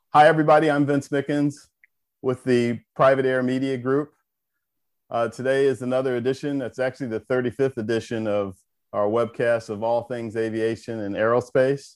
Hi, everybody. I'm Vince Mickens with the Private Air Media Group. Today is another edition. That's actually the 35th edition of our webcast of all things aviation and aerospace.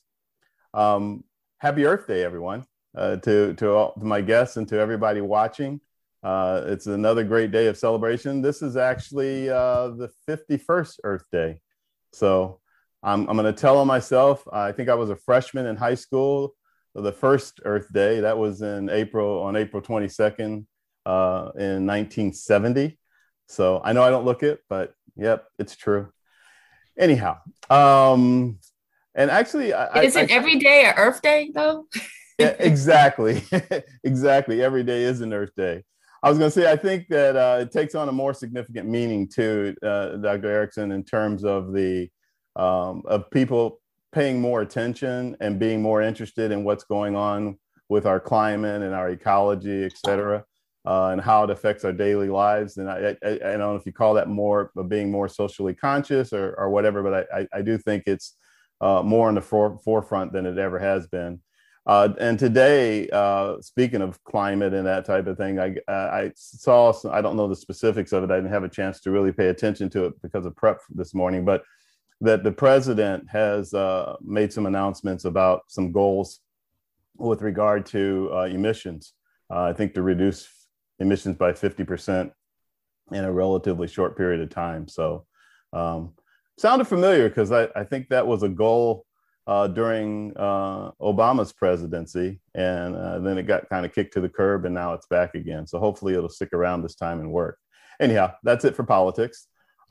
Happy Earth Day, everyone, to my guests and to everybody watching. It's another great day of celebration. This is actually the 51st Earth Day. So I'm going to tell on myself. I think I was a freshman in high school. The first Earth Day, that was on April 22nd in 1970. So I know I don't look it, but yep, it's true. Anyhow, and actually, Isn't every day a Earth Day though? yeah, exactly, exactly. Every day is an Earth Day. I was going to say, I think that it takes on a more significant meaning too, Dr. Erickson, in terms of the of people paying more attention and being more interested in what's going on with our climate and our ecology, et cetera, and how it affects our daily lives. And I don't know if you call that more of being more socially conscious or whatever, but I do think it's more on the forefront than it ever has been. And today, speaking of climate and that type of thing, I saw, I don't know the specifics of it. I didn't have a chance to really pay attention to it because of prep this morning, but that the president has made some announcements about some goals with regard to emissions. I think to reduce emissions by 50% in a relatively short period of time. So sounded familiar because I think that was a goal during Obama's presidency, and then it got kind of kicked to the curb, and now it's back again. So hopefully it'll stick around this time and work. Anyhow, that's it for politics.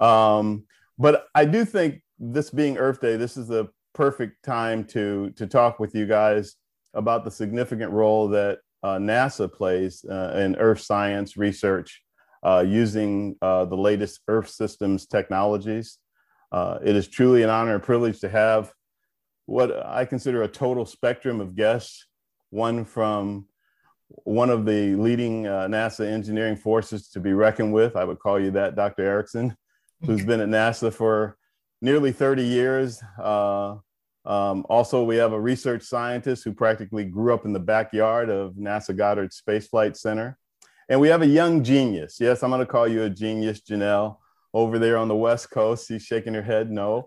But I do think this being Earth Day, this is the perfect time to talk with you guys about the significant role that NASA plays in Earth science research using the latest Earth systems technologies. It is truly an honor and privilege to have what I consider a total spectrum of guests, one from one of the leading NASA engineering forces to be reckoned with. I would call you that, Dr. Erickson, who's been at NASA for nearly 30 years. Also, we have a research scientist who practically grew up in the backyard of NASA Goddard Space Flight Center. And we have a young genius. Yes, I'm going to call you a genius, Janelle, over there on the West Coast. She's shaking her head no.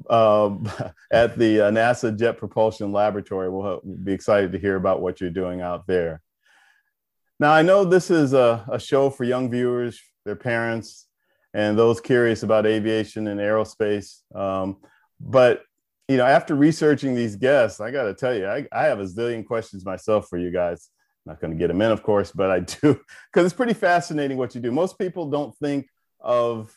At the NASA Jet Propulsion Laboratory. We'll be excited to hear about what you're doing out there. Now, I know this is a show for young viewers, their parents, and those curious about aviation and aerospace. But, you know, after researching these guests, I got to tell you, I have a zillion questions myself for you guys. I'm not going to get them in, of course, but I do, because it's pretty fascinating what you do. Most people don't think of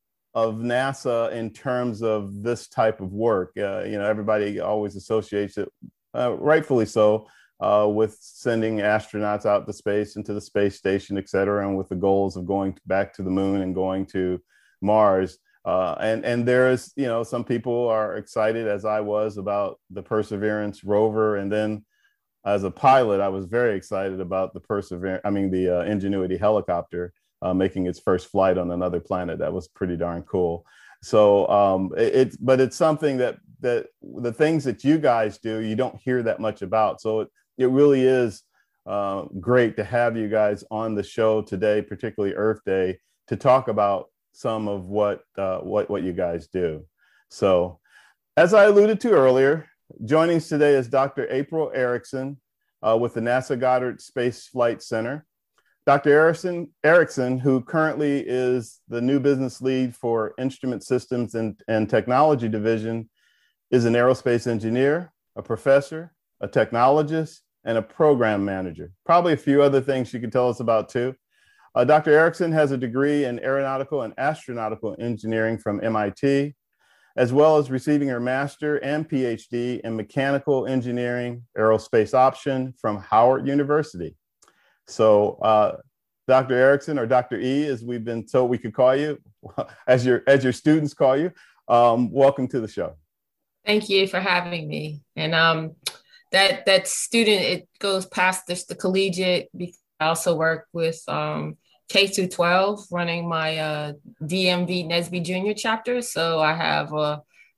NASA in terms of this type of work. You know, everybody always associates it, rightfully so, with sending astronauts out to space and to the space station, et cetera, and with the goals of going back to the moon and going to Mars. And there's, you know, some people are excited, as I was, about the Perseverance rover. And then as a pilot, I was very excited about the Ingenuity helicopter making its first flight on another planet. That was pretty darn cool. So but it's something that the things that you guys do, you don't hear that much about. So it really is great to have you guys on the show today, particularly Earth Day, to talk about some of what you guys do. So, as I alluded to earlier, joining us today is Dr. April Erickson with the NASA Goddard Space Flight Center. Dr. Erickson, who currently is the new business lead for Instrument Systems and Technology Division, is an aerospace engineer, a professor, a technologist, and a program manager. Probably a few other things she could tell us about too. Dr. Erickson has a degree in aeronautical and astronautical engineering from MIT, as well as receiving her master and PhD in mechanical engineering, aerospace option from Howard University. So Dr. Erickson, or Dr. E, as we've been told we could call you, as your students call you, welcome to the show. Thank you for having me. And that student, it goes past just the collegiate. I also work with K through 12, running my DMV NSBE Junior chapter. So I have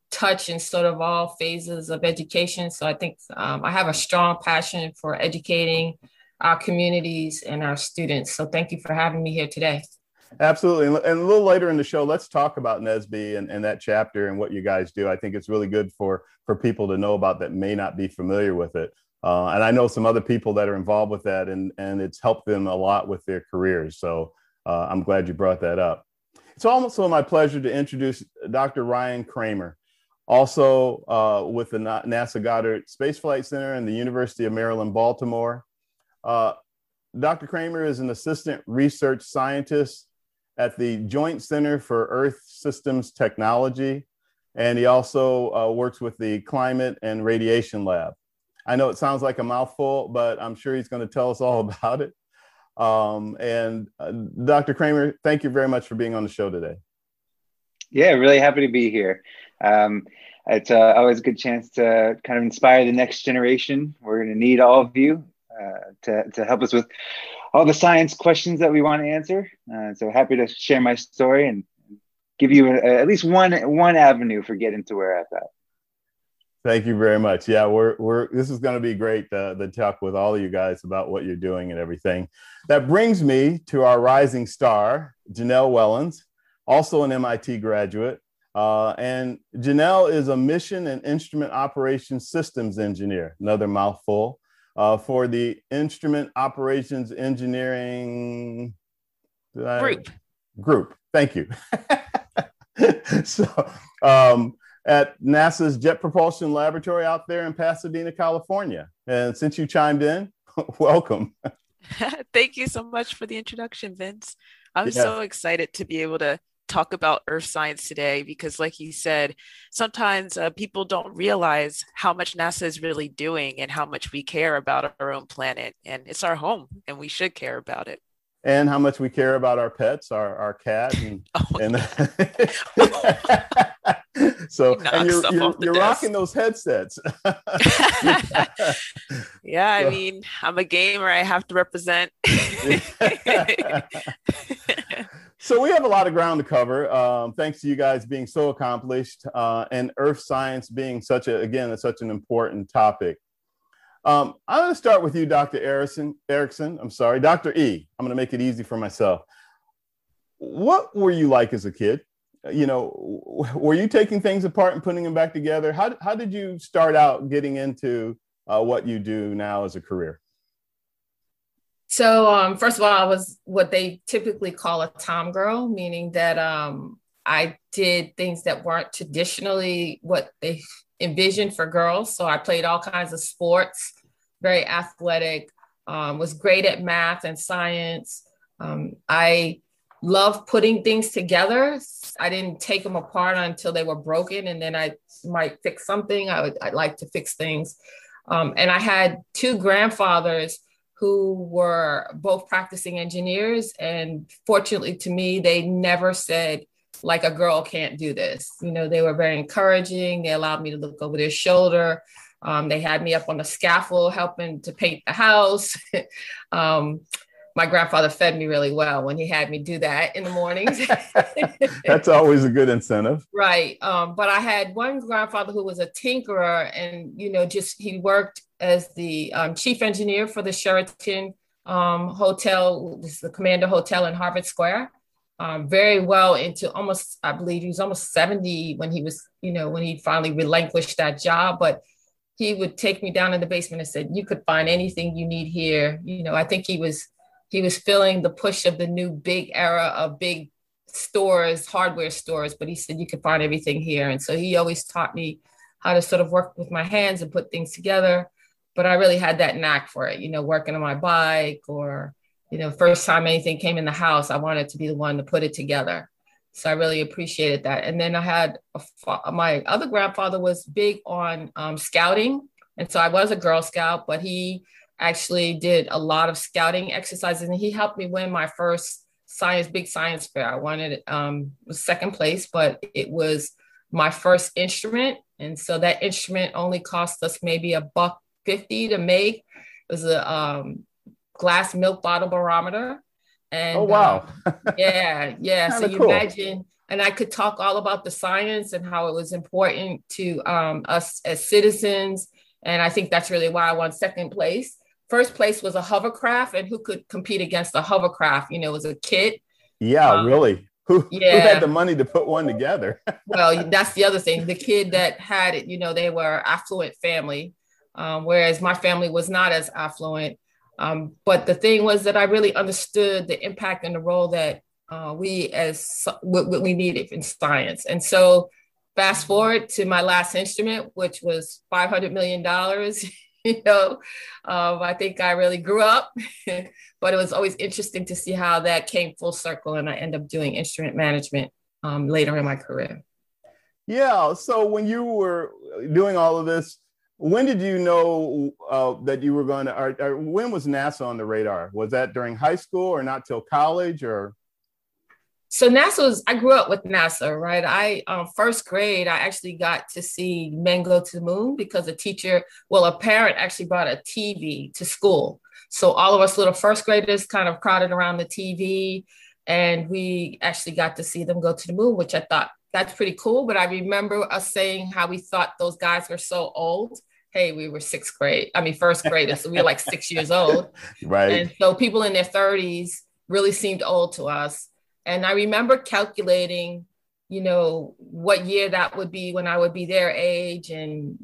touch in sort of all phases of education. So I think I have a strong passion for educating our communities and our students. So thank you for having me here today. Absolutely. And a little later in the show, let's talk about NSBE and that chapter and what you guys do. I think it's really good for people to know about that may not be familiar with it. And I know some other people that are involved with that, and it's helped them a lot with their careers. So I'm glad you brought that up. It's also my pleasure to introduce Dr. Ryan Kramer, also with the NASA Goddard Space Flight Center and the University of Maryland, Baltimore. Dr. Kramer is an assistant research scientist at the Joint Center for Earth Systems Technology, and he also works with the Climate and Radiation Lab. I know it sounds like a mouthful, but I'm sure he's going to tell us all about it. And Dr. Kramer, thank you very much for being on the show today. Yeah, really happy to be here. It's always a good chance to kind of inspire the next generation. We're going to need all of you to help us with all the science questions that we want to answer. So happy to share my story and give you at least one avenue for getting to where I'm at. Thank you very much. Yeah, this is going to be great, the talk with all of you guys about what you're doing and everything. That brings me to our rising star, Janelle Wellens, also an MIT graduate. And Janelle is a mission and instrument operations systems engineer, another mouthful, for the Instrument Operations Engineering Group. Thank you. So, at NASA's Jet Propulsion Laboratory out there in Pasadena, California. And since you chimed in, welcome. Thank you so much for the introduction, Vince. I'm so excited to be able to talk about earth science today because, like you said, sometimes people don't realize how much NASA is really doing and how much we care about our own planet. And it's our home, and we should care about it. And how much we care about our pets, our cat, so and you're rocking those headsets. Yeah, I mean, I'm a gamer. I have to represent. So we have a lot of ground to cover. Thanks to you guys being so accomplished and earth science being such an important topic. I'm going to start with you, Dr. Erickson. I'm sorry, Dr. E. I'm going to make it easy for myself. What were you like as a kid? You know, were you taking things apart and putting them back together? How did you start out getting into what you do now as a career? So first of all, I was what they typically call a tom girl, meaning that I did things that weren't traditionally what they envisioned for girls. So I played all kinds of sports, very athletic, was great at math and science. I love putting things together. I didn't take them apart until they were broken, and then I might fix something. I'd like to fix things. And I had two grandfathers who were both practicing engineers. And fortunately to me, they never said, like, a girl can't do this. You know, they were very encouraging. They allowed me to look over their shoulder. They had me up on the scaffold helping to paint the house. My grandfather fed me really well when he had me do that in the mornings. That's always a good incentive. Right. But I had one grandfather who was a tinkerer, and, you know, he worked as the chief engineer for the Sheraton Hotel, this is the Commander Hotel in Harvard Square. Very well into I believe he was almost 70 when he was, when he finally relinquished that job. But he would take me down in the basement and said, you could find anything you need here. I think he was feeling the push of the new big era of big stores, hardware stores, but he said, you could find everything here. And so he always taught me how to sort of work with my hands and put things together. But I really had that knack for it, working on my bike or, first time anything came in the house, I wanted to be the one to put it together. So I really appreciated that. And then I had my other grandfather was big on scouting. And so I was a Girl Scout, but he actually did a lot of scouting exercises, and he helped me win my first big science fair. I wanted it, was second place, but it was my first instrument. And so that instrument only cost us maybe $1.50 to make. It was a glass milk bottle barometer. Oh, And wow. yeah. So Kind of you cool. imagine, and I could talk all about the science and how it was important to us as citizens. And I think that's really why I won second place. First place was a hovercraft, and who could compete against a hovercraft? You know, it was a kit. Yeah, Um, really. Who had the yeah. money to put one together? Well, that's the other thing. The kid that had it, they were affluent family, whereas my family was not as affluent. But the thing was that I really understood the impact and the role that what we needed in science. And so, fast forward to my last instrument, which was $500 million. I think I really grew up, but it was always interesting to see how that came full circle, and I ended up doing instrument management later in my career. Yeah. So when you were doing all of this, when did you know that you were going to, or when was NASA on the radar? Was that during high school or not till college or? So I grew up with NASA, right? First grade, I actually got to see men go to the moon because a parent actually brought a TV to school. So all of us little first graders kind of crowded around the TV, and we actually got to see them go to the moon, which I thought that's pretty cool. But I remember us saying how we thought those guys were so old. Hey, we were first graders. So we were like 6 years old. Right. And so people in their 30s really seemed old to us. And I remember calculating, what year that would be when I would be their age, and,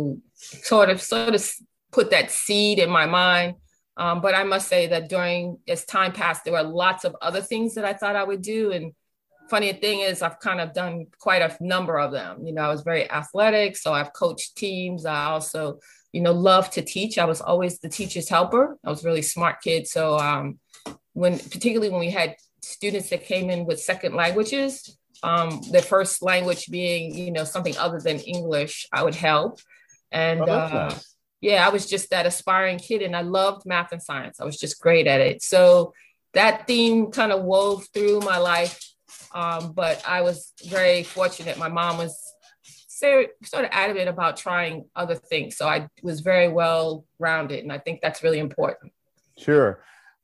sort of put that seed in my mind. But I must say that as time passed, there were lots of other things that I thought I would do. And funny thing is, I've kind of done quite a number of them. I was very athletic, so I've coached teams. I also, love to teach. I was always the teacher's helper. I was a really smart kid. So particularly when we had students that came in with second languages, their first language being, something other than English, I would help. And Oh, that's nice. yeah, I was just that aspiring kid, and I loved math and science. I was just great at it. So that theme kind of wove through my life. But I was very fortunate. My mom was sort of adamant about trying other things. So I was very well rounded. And I think that's really important. Sure.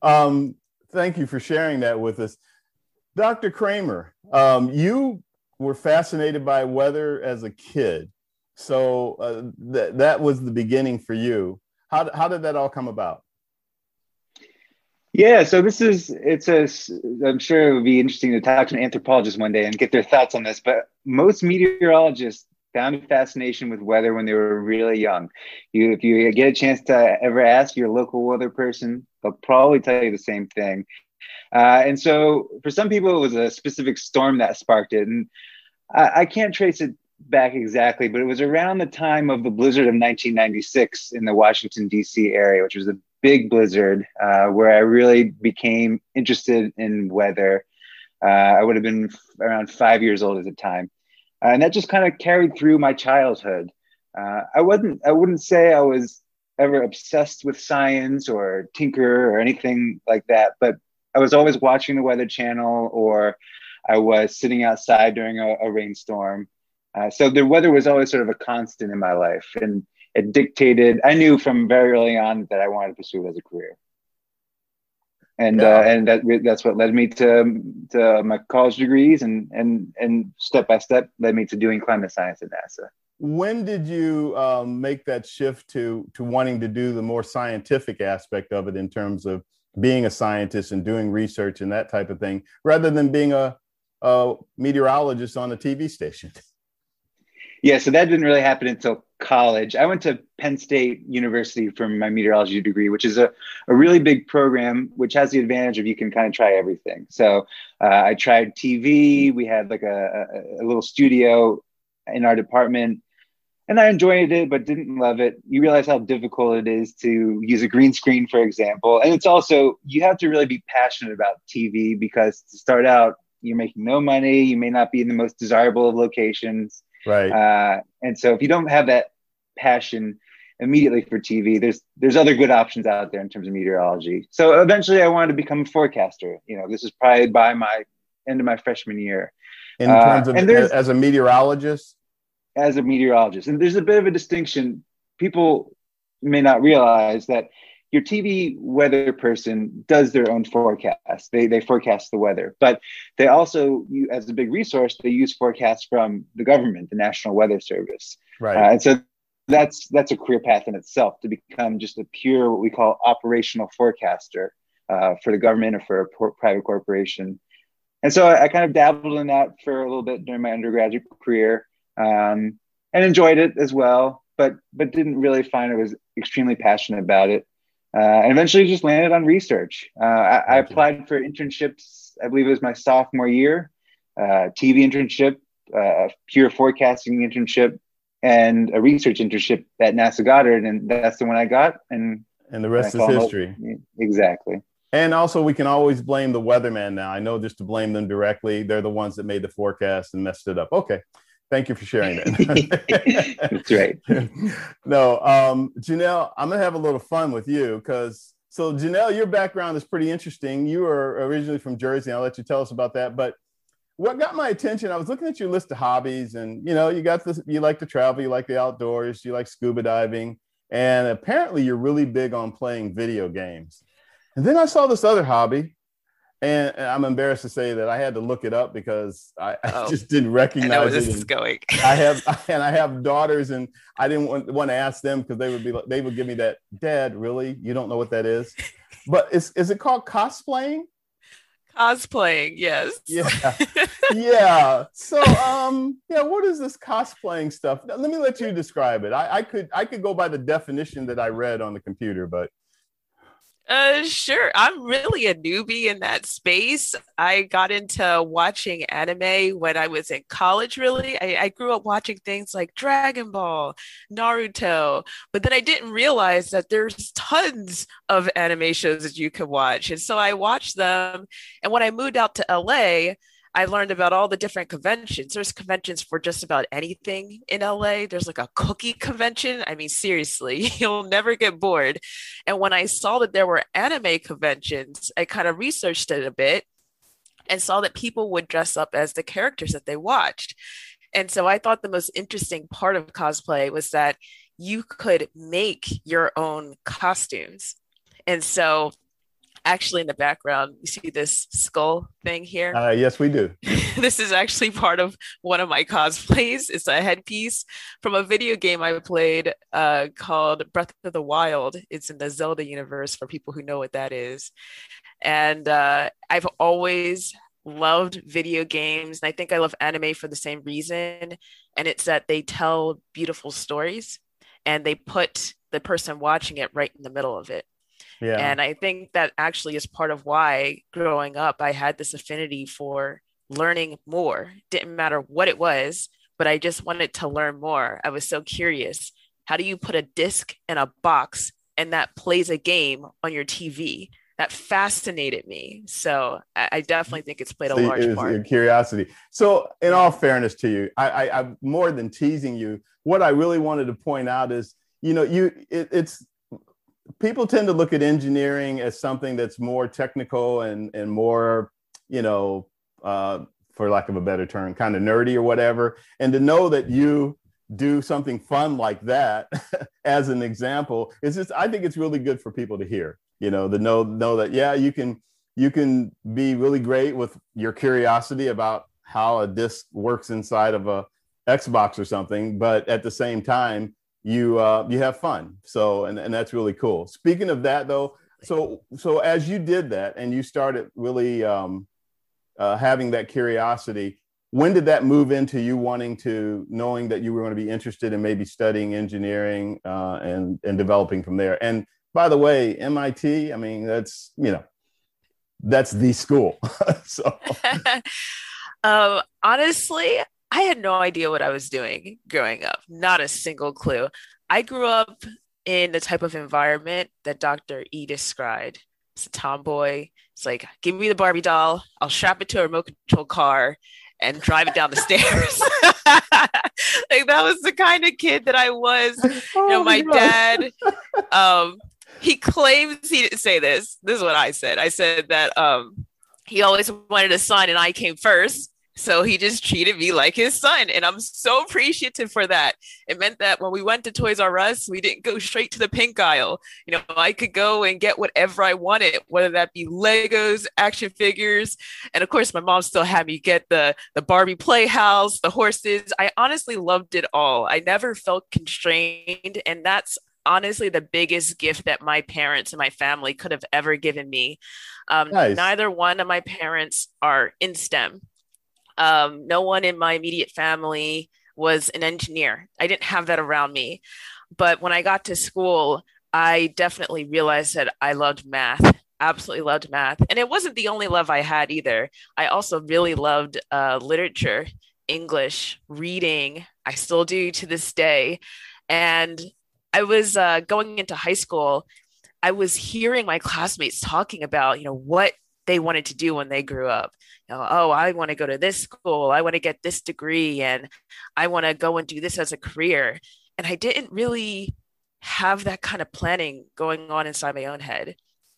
Thank you for sharing that with us. Dr. Kramer, you were fascinated by weather as a kid. So that was the beginning for you. How did that all come about? Yeah, so I'm sure it would be interesting to talk to an anthropologist one day and get their thoughts on this, but most meteorologists found a fascination with weather when they were really young. If you get a chance to ever ask your local weather person, they'll probably tell you the same thing. And so for some people, it was a specific storm that sparked it. And I can't trace it back exactly, but it was around the time of the blizzard of 1996 in the Washington, D.C. area, which was a big blizzard where I really became interested in weather. I would have been around 5 years old at the time. And that just kind of carried through my childhood. I wouldn't say I was ever obsessed with science or tinker or anything like that, but I was always watching the Weather Channel, or I was sitting outside during a rainstorm. So the weather was always sort of a constant in my life. And it dictated, I knew from very early on that I wanted to pursue it as a career. And that's what led me to my college degrees, and step by step led me to doing climate science at NASA. When did you make that shift to wanting to do the more scientific aspect of it in terms of being a scientist and doing research and that type of thing, rather than being a meteorologist on a TV station? Yeah, so that didn't really happen until college. I went to Penn State University for my meteorology degree, which is a really big program, which has the advantage of you can kind of try everything. So I tried TV. We had like a little studio in our department, and I enjoyed it, but didn't love it. You realize how difficult it is to use a green screen, for example. And it's also, you have to really be passionate about TV, because to start out, you're making no money. You may not be in the most desirable of locations. Right. And so if you don't have that passion immediately for TV, there's other good options out there in terms of meteorology. So eventually I wanted to become a forecaster. This is probably by my end of my freshman year. In terms of as a meteorologist? As a meteorologist. And there's a bit of a distinction. People may not realize that your TV weather person does their own forecast. They forecast the weather, but they also, as a big resource, they use forecasts from the government, the National Weather Service. Right. And so that's a career path in itself, to become just a pure, what we call operational forecaster for the government or for a private corporation. And so I kind of dabbled in that for a little bit during my undergraduate career, and enjoyed it as well, but didn't really find I was extremely passionate about it. And eventually just landed on research. I applied for internships, I believe it was my sophomore year, TV internship, pure forecasting internship, and a research internship at NASA Goddard. And that's the one I got. And the rest is history. Exactly. And also, we can always blame the weatherman now. I know, just to blame them directly. They're the ones that made the forecast and messed it up. Okay. Thank you for sharing that. That's right. No, Janelle, I'm going to have a little fun with you so Janelle, your background is pretty interesting. You were originally from Jersey. I'll let you tell us about that. But what got my attention, I was looking at your list of hobbies, and, you got this, you like to travel, you like the outdoors, you like scuba diving, and apparently you're really big on playing video games. And then I saw this other hobby, and I'm embarrassed to say that I had to look it up because I just didn't recognize it. I know where this is going. I have daughters, and I didn't want to ask them because they would give me that, Dad, really? You don't know what that is? But is it called cosplaying? Cosplaying, yes. Yeah. Yeah. So, what is this cosplaying stuff? Let me let you describe it. I could go by the definition that I read on the computer, but. Sure. I'm really a newbie in that space. I got into watching anime when I was in college, really. I grew up watching things like Dragon Ball, Naruto, but then I didn't realize that there's tons of anime shows that you can watch. And so I watched them. And when I moved out to LA, I learned about all the different conventions. There's conventions for just about anything in LA. There's like a cookie convention. I mean, seriously, you'll never get bored. And when I saw that there were anime conventions, I kind of researched it a bit and saw that people would dress up as the characters that they watched. And so I thought the most interesting part of cosplay was that you could make your own costumes. And so actually, in the background, you see this skull thing here? Yes, we do. This is actually part of one of my cosplays. It's a headpiece from a video game I played called Breath of the Wild. It's in the Zelda universe for people who know what that is. And I've always loved video games. And I think I love anime for the same reason. And it's that they tell beautiful stories and they put the person watching it right in the middle of it. Yeah. And I think that actually is part of why growing up, I had this affinity for learning more. Didn't matter what it was, but I just wanted to learn more. I was so curious. How do you put a disc in a box and that plays a game on your TV? That fascinated me. So I definitely think it's played a large part. Your curiosity. So in all fairness to you, I'm more than teasing you. What I really wanted to point out is, it's people tend to look at engineering as something that's more technical and more, for lack of a better term, kind of nerdy or whatever. And to know that you do something fun like that as an example is just, I think it's really good for people to hear, to know that, yeah, you can be really great with your curiosity about how a disc works inside of a Xbox or something, but at the same time, you have fun. So, and that's really cool. Speaking of that though, so as you did that and you started really having that curiosity, when did that move into you knowing that you were going to be interested in maybe studying engineering and developing from there? And by the way, MIT, I mean, that's the school. So honestly, I had no idea what I was doing growing up. Not a single clue. I grew up in the type of environment that Dr. E described. It's a tomboy. It's like, give me the Barbie doll. I'll strap it to a remote control car and drive it down the stairs. Like, that was the kind of kid that I was. My dad, he claims he didn't say this. This is what I said. I said that he always wanted a son and I came first. So he just treated me like his son. And I'm so appreciative for that. It meant that when we went to Toys R Us, we didn't go straight to the pink aisle. You know, I could go and get whatever I wanted, whether that be Legos, action figures. And of course, my mom still had me get the Barbie playhouse, the horses. I honestly loved it all. I never felt constrained. And that's honestly the biggest gift that my parents and my family could have ever given me. Nice. Neither one of my parents are in STEM. No one in my immediate family was an engineer. I didn't have that around me. But when I got to school, I definitely realized that I loved math, absolutely loved math. And it wasn't the only love I had either. I also really loved literature, English, reading. I still do to this day. And I was going into high school. I was hearing my classmates talking about, what they wanted to do when they grew up. Oh, I want to go to this school. I want to get this degree, and I want to go and do this as a career. And I didn't really have that kind of planning going on inside my own head.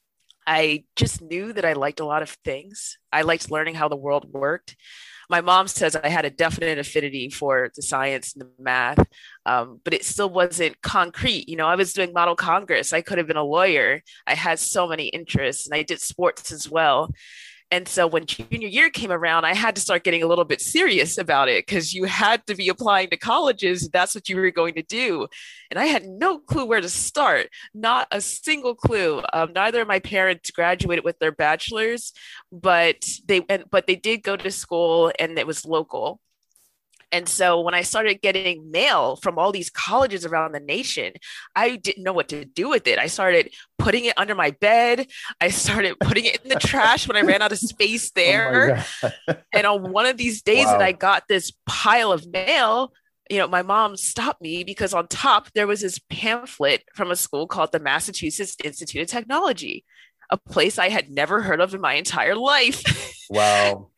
I just knew that I liked a lot of things. I liked learning how the world worked. My mom says I had a definite affinity for the science and the math, but it still wasn't concrete. I was doing Model Congress. I could have been a lawyer. I had so many interests, and I did sports as well. And so when junior year came around, I had to start getting a little bit serious about it, because you had to be applying to colleges. That's what you were going to do. And I had no clue where to start, not a single clue. Neither of my parents graduated with their bachelors, but they did go to school, and it was local. And so when I started getting mail from all these colleges around the nation, I didn't know what to do with it. I started putting it under my bed. I started putting it in the trash when I ran out of space there. And on one of these days that I got this pile of mail, my mom stopped me, because on top there was this pamphlet from a school called the Massachusetts Institute of Technology, a place I had never heard of in my entire life. Wow.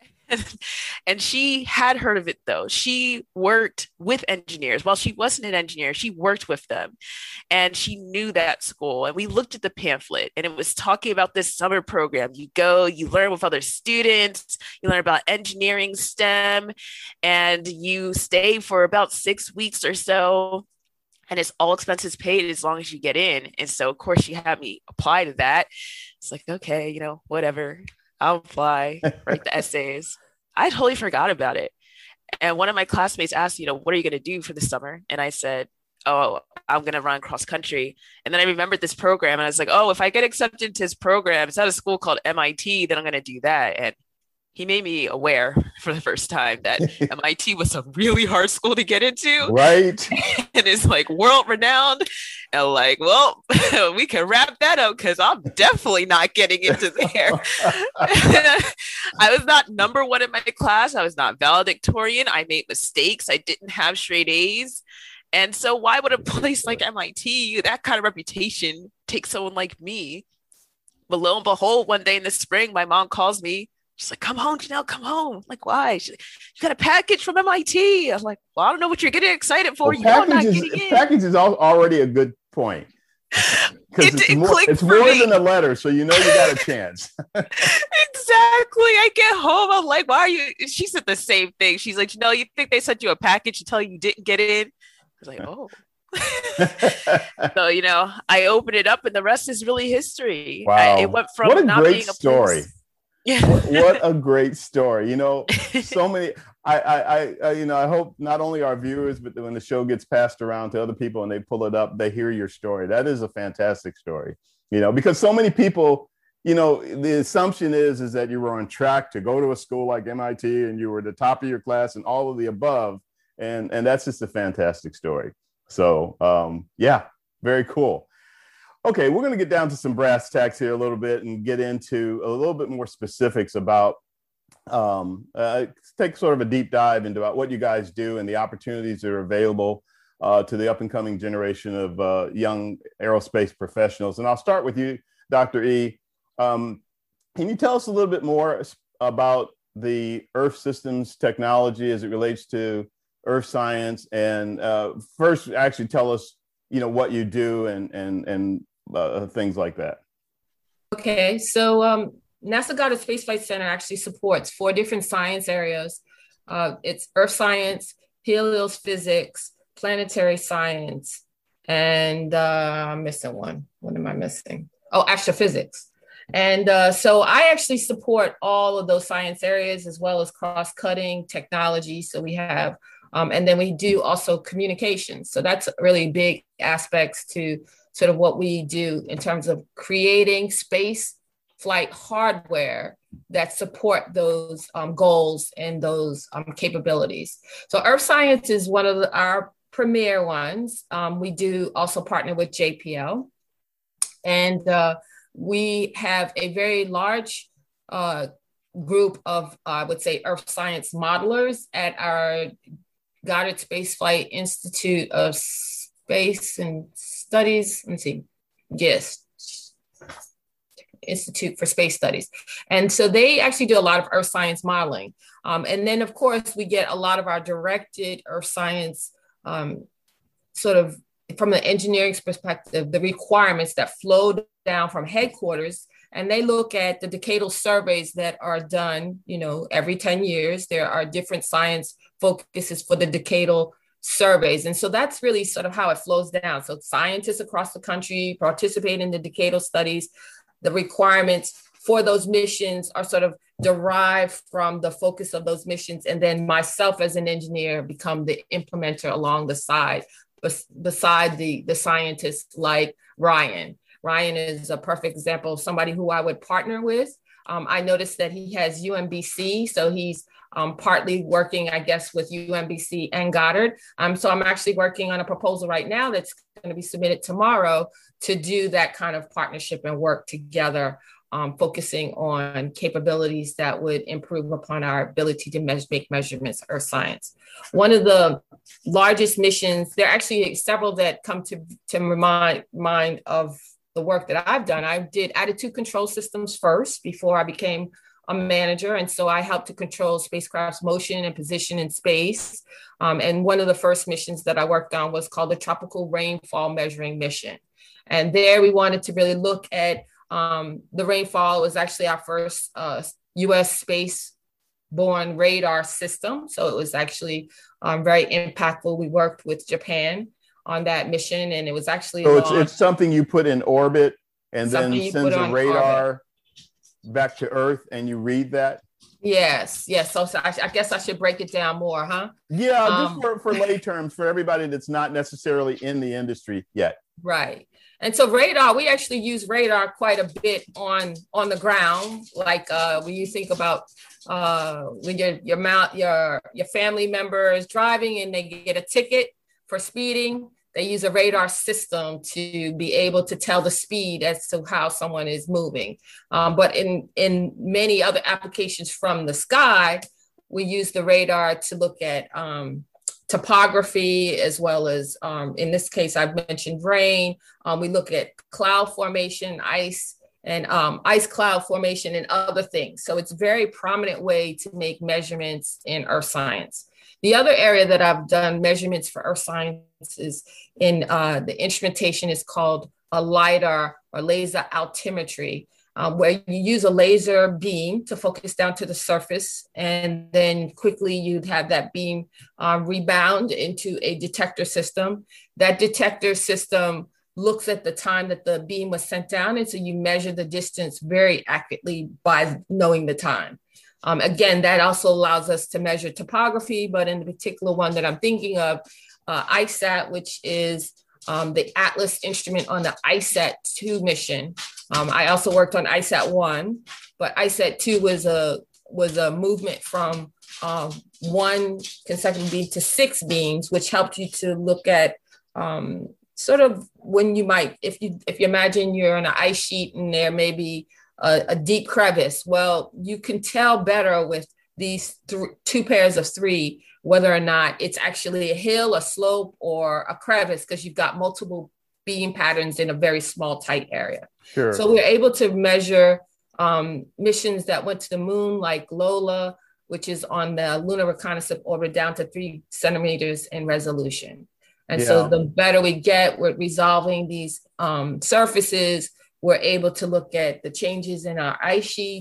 And she had heard of it, though. She worked with engineers. While she wasn't an engineer, she worked with them, and she knew that school. And we looked at the pamphlet, and it was talking about this summer program. You go, you learn with other students, you learn about engineering, STEM, and you stay for about 6 weeks or so. And it's all expenses paid as long as you get in. And so, of course, she had me apply to that. It's like, okay, whatever. I'll apply, write the essays. I totally forgot about it. And one of my classmates asked, what are you going to do for the summer? And I said, oh, I'm going to run cross country. And then I remembered this program, and I was like, oh, if I get accepted to this program, it's at a school called MIT, then I'm going to do that. And he made me aware for the first time that MIT was a really hard school to get into. Right. And it's like world renowned. And like, well, we can wrap that up, because I'm definitely not getting into there. I was not number one in my class. I was not valedictorian. I made mistakes. I didn't have straight A's. And so why would a place like MIT, that kind of reputation, take someone like me? But lo and behold, one day in the spring, my mom calls me. She's like, come home, Janelle, come home. I'm like, why? She's like, you got a package from MIT. I'm like, well, I don't know what you're getting excited for. Well, package is already a good point. It's more than a letter, so you got a chance. Exactly. I get home, I'm like, why are you? She said the same thing. She's like, you think they sent you a package to tell you didn't get in? I was like, oh. So, I opened it up, and the rest is really history. Wow. It went from what a not great being a story. Place. Yeah. What a great story. So many, I hope not only our viewers, but when the show gets passed around to other people and they pull it up, they hear your story. That is a fantastic story, because so many people, the assumption is that you were on track to go to a school like MIT and you were the top of your class and all of the above. And that's just a fantastic story. So, yeah, very cool. Okay, we're going to get down to some brass tacks here a little bit and get into a little bit more specifics about, take sort of a deep dive into what you guys do and the opportunities that are available to the up and coming generation of young aerospace professionals. And I'll start with you, Dr. E. Can you tell us a little bit more about the Earth systems technology as it relates to Earth science? And first, actually tell us, what you do and things like that. Okay, so NASA Goddard Space Flight Center actually supports 4 different science areas. It's earth science, heliophysics, planetary science, and I'm missing one. What am I missing? Oh, astrophysics. And so I actually support all of those science areas as well as cross-cutting technology. So we have, and then we do also communications. So that's really big aspects to sort of what we do in terms of creating space flight hardware that support those goals and those capabilities. So Earth Science is one of our premier ones. We do also partner with JPL, and we have a very large group of, I would say, Earth Science modelers at our Goddard Space Flight Institute of Space and Studies. Let me see. Yes. Institute for Space Studies. And so they actually do a lot of earth science modeling. And then, of course, we get a lot of our directed earth science sort of from the engineering perspective, the requirements that flow down from headquarters. And they look at the decadal surveys that are done, every 10 years. There are different science focuses for the decadal surveys. And so that's really sort of how it flows down. So scientists across the country participate in the decadal studies. The requirements for those missions are sort of derived from the focus of those missions. And then myself as an engineer become the implementer along the side, beside the scientists like Ryan. Ryan is a perfect example of somebody who I would partner with. I noticed that he has UMBC, so he's partly working, I guess, with UMBC and Goddard. So I'm actually working on a proposal right now that's going to be submitted tomorrow to do that kind of partnership and work together, focusing on capabilities that would improve upon our ability to make measurements of earth science. One of the largest missions, there are actually several that come to remind mind of the work that I've done. I did attitude control systems first before I became a manager. And so I helped to control spacecraft's motion and position in space. And one of the first missions that I worked on was called the Tropical Rainfall Measuring Mission. And there we wanted to really look at the rainfall. It was actually our first US space-borne radar system. So it was actually very impactful. We worked with Japan on that mission, and it was actually it's something you put in orbit and then sends a radar back to Earth, and you read that. Yes. So I guess I should break it down more, huh? Yeah, just for lay terms, for everybody that's not necessarily in the industry yet. Right. And so radar, we actually use radar quite a bit on the ground. Like when you think about when your family member is driving and they get a ticket for speeding, they use a radar system to be able to tell the speed as to how someone is moving. But in many other applications from the sky, we use the radar to look at topography, as well as, in this case, I've mentioned rain. We look at cloud formation, ice, and ice cloud formation and other things. So it's a very prominent way to make measurements in earth science. The other area that I've done measurements for earth science is in the instrumentation is called a LiDAR, or laser altimetry, where you use a laser beam to focus down to the surface, and then quickly you'd have that beam rebound into a detector system. That detector system looks at the time that the beam was sent down, and so you measure the distance very accurately by knowing the time. Again, that also allows us to measure topography, but in the particular one that I'm thinking of, ISAT, which is the Atlas instrument on the ISAT-2 mission. I also worked on ISAT-1, but ISAT-2 was a movement from one consecutive beam to 6 beams, which helped you to look at sort of when you might, if you imagine you're on an ice sheet and there may be a deep crevice. Well, you can tell better with these 2 pairs of 3 whether or not it's actually a hill, a slope, or a crevice, because you've got multiple beam patterns in a very small, tight area. Sure. So we're able to measure missions that went to the moon, like Lola, which is on the Lunar Reconnaissance Orbit, down to 3 centimeters in resolution. And so the better we get with resolving these surfaces, we're able to look at the changes in our ice sheets,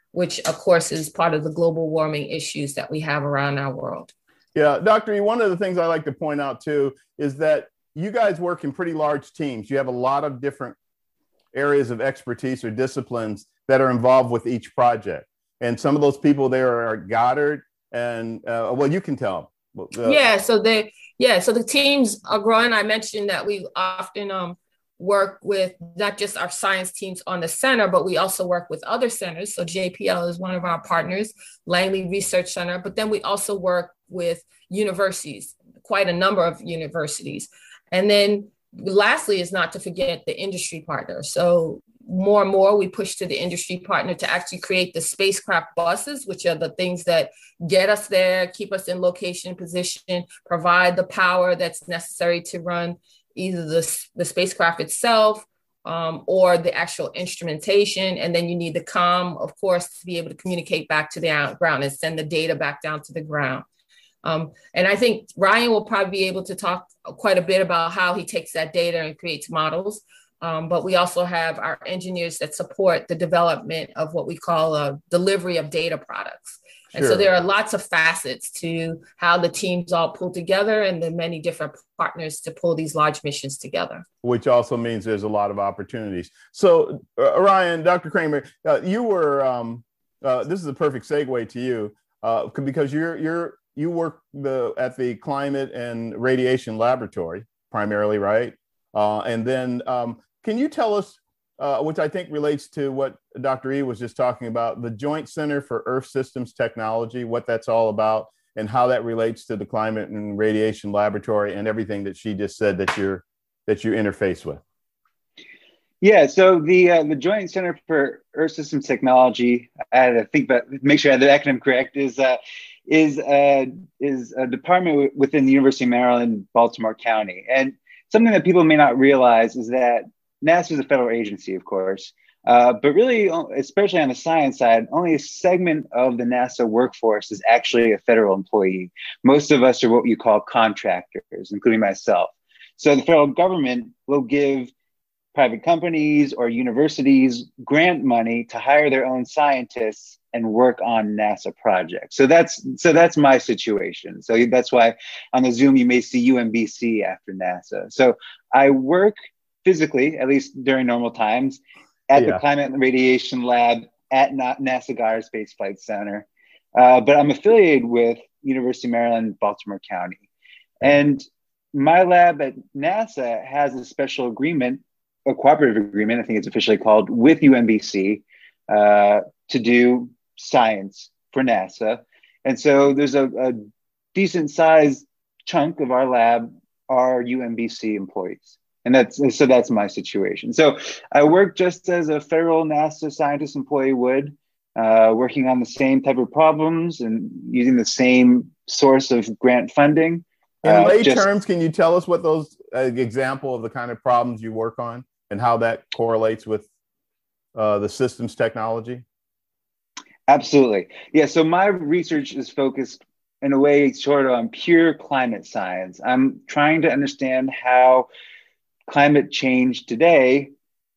which of course is part of the global warming issues that we have around our world. Yeah, Dr. E, one of the things I like to point out too is that you guys work in pretty large teams. You have a lot of different areas of expertise or disciplines that are involved with each project. And some of those people there are at Goddard and, well, you can tell. So the teams are growing. I mentioned that we often work with not just our science teams on the center, but we also work with other centers. So JPL is one of our partners, Langley Research Center, but then we also work with universities, quite a number of universities. And then lastly is not to forget the industry partner. So more and more we push to the industry partner to actually create the spacecraft buses, which are the things that get us there, keep us in location position, provide the power that's necessary to run either the spacecraft itself or the actual instrumentation. And then you need the comm, of course, to be able to communicate back to the ground and send the data back down to the ground. And I think Ryan will probably be able to talk quite a bit about how he takes that data and creates models. But we also have our engineers that support the development of what we call a delivery of data products. And so there are lots of facets to how the teams all pull together and the many different partners to pull these large missions together. Which also means there's a lot of opportunities. So Ryan, Dr. Kramer, you were, this is a perfect segue to you because you work at the Climate and Radiation Laboratory primarily, right? And then can you tell us, which I think relates to what Dr. E was just talking about, the Joint Center for Earth Systems Technology, what that's all about, and how that relates to the Climate and Radiation Laboratory and everything that she just said that you interface with? Yeah, so the Joint Center for Earth Systems Technology, I had to think about, make sure I had the acronym correct, is a department within the University of Maryland, Baltimore County. And something that people may not realize is that NASA is a federal agency, of course, but really, especially on the science side, only a segment of the NASA workforce is actually a federal employee. Most of us are what you call contractors, including myself. So the federal government will give private companies or universities grant money to hire their own scientists and work on NASA projects. So that's my situation. So that's why on the Zoom you may see UMBC after NASA. So I work physically, at least during normal times, at the Climate and Radiation Lab at NASA Goddard Space Flight Center. But I'm affiliated with University of Maryland, Baltimore County. And my lab at NASA has a special agreement, a cooperative agreement, I think it's officially called, with UMBC to do science for NASA. And so there's a decent sized chunk of our lab are UMBC employees. And that's my situation. So I work just as a federal NASA scientist employee would, working on the same type of problems and using the same source of grant funding. In lay terms, can you tell us what those example of the kind of problems you work on and how that correlates with the systems technology? Absolutely. Yeah. So my research is focused in a way sort of on pure climate science. I'm trying to understand how climate change today,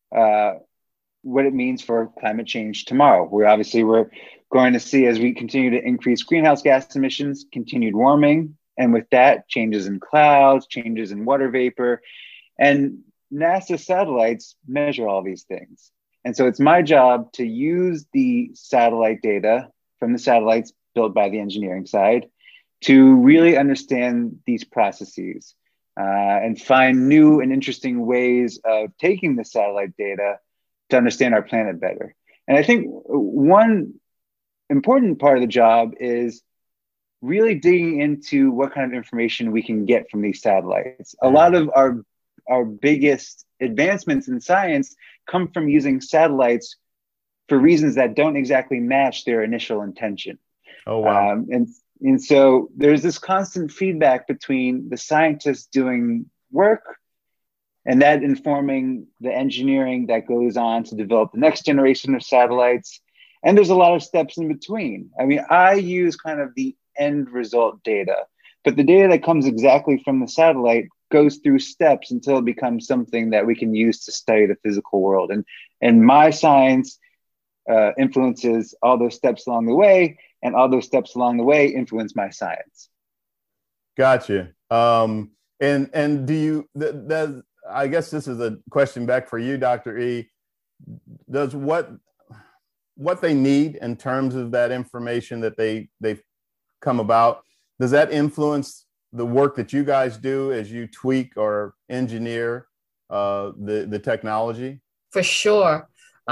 what it means for climate change tomorrow. We're going to see, as we continue to increase greenhouse gas emissions, continued warming, and with that, changes in clouds, changes in water vapor. And NASA satellites measure all these things. And so it's my job to use the satellite data from the satellites built by the engineering side to really understand these processes and find new and interesting ways of taking the satellite data to understand our planet better. And I think one important part of the job is really digging into what kind of information we can get from these satellites. A lot of our biggest advancements in science come from using satellites for reasons that don't exactly match their initial intention. Oh, wow. And so there's this constant feedback between the scientists doing work and that informing the engineering that goes on to develop the next generation of satellites. And there's a lot of steps in between. I mean, I use kind of the end result data, but the data that comes exactly from the satellite goes through steps until it becomes something that we can use to study the physical world. And my science influences all those steps along the way, and all those steps along the way influence my science. Gotcha. And do you, I guess this is a question back for you, Dr. E. Does what they need in terms of that information that they've come about, does that influence the work that you guys do as you tweak or engineer the technology? For sure.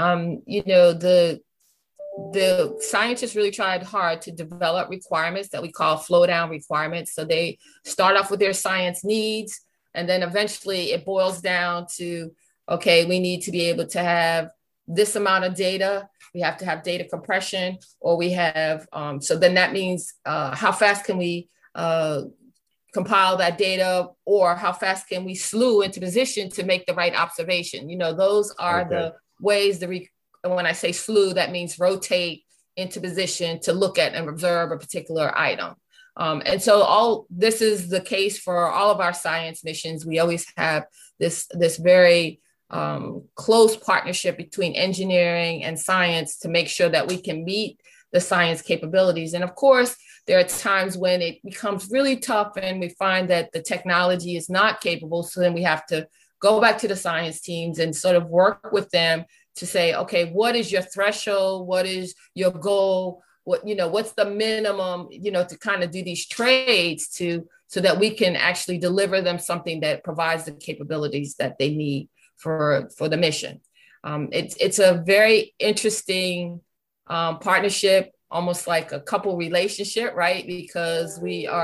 The scientists really tried hard to develop requirements that we call flow down requirements. So they start off with their science needs, and then eventually it boils down to, okay, we need to be able to have this amount of data. We have to have data compression, or we have, so then that means how fast can we compile that data, or how fast can we slew into position to make the right observation? Those are the ways and when I say slew, that means rotate into position to look at and observe a particular item. And so all this is the case for all of our science missions. We always have this very close partnership between engineering and science to make sure that we can meet the science capabilities. And of course, there are times when it becomes really tough and we find that the technology is not capable. So then we have to go back to the science teams and sort of work with them to say, okay, what is your threshold? What is your goal? What's the minimum, to kind of do these trades so that we can actually deliver them something that provides the capabilities that they need for the mission. It's a very interesting partnership, almost like a couple relationship, right? Because